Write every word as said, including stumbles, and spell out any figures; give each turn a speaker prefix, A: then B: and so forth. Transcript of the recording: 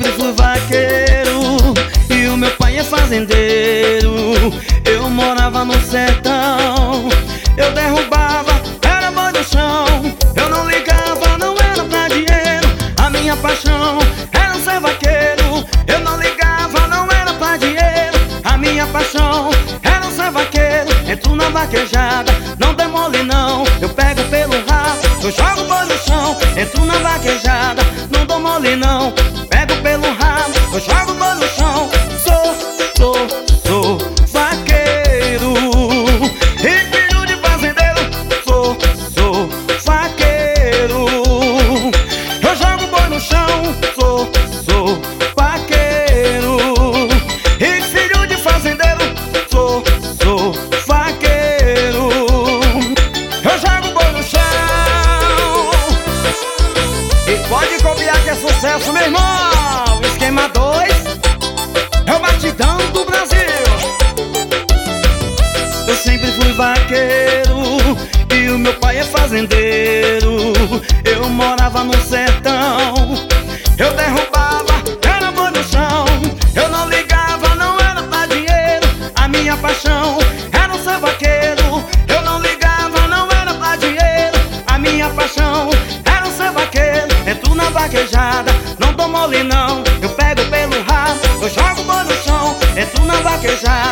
A: sempre fui vaqueiro e o meu pai é fazendeiro. Eu morava no sertão, eu derrubava, era boi no chão. Eu não ligava, não era pra dinheiro. A minha paixão era ser vaqueiro. Eu não ligava, não era pra dinheiro. A minha paixão era ser vaqueiro. Entro na vaquejada, não demole não. Eu pego pelo rabo, eu jogo o boi no chão. Entro na vaquejada, não dou mole não. Pego pelo rabo, eu jogo o boi no chão. Sou, sou, sou vaqueiro e filho de fazendeiro. Sou, sou vaqueiro. Eu jogo o boi no chão. Sou, sou vaqueiro e filho de fazendeiro. Sou, sou vaqueiro. Eu jogo o boi no chão. E pode copiar que é sucesso, meu irmão. Esquema dois é o batidão do Brasil. Eu sempre fui vaqueiro e o meu pai é fazendeiro. Eu morava no sertão, eu derrubava, era boi no chão. Eu não ligava, não era pra dinheiro. A minha paixão era ser vaqueiro. Eu não ligava, não era pra dinheiro. A minha paixão era ser vaqueiro. Entro na vaquejada, não dou mole não. Eu pego pelo rabo, eu jogo o boi no chão. Entro na vaquejada,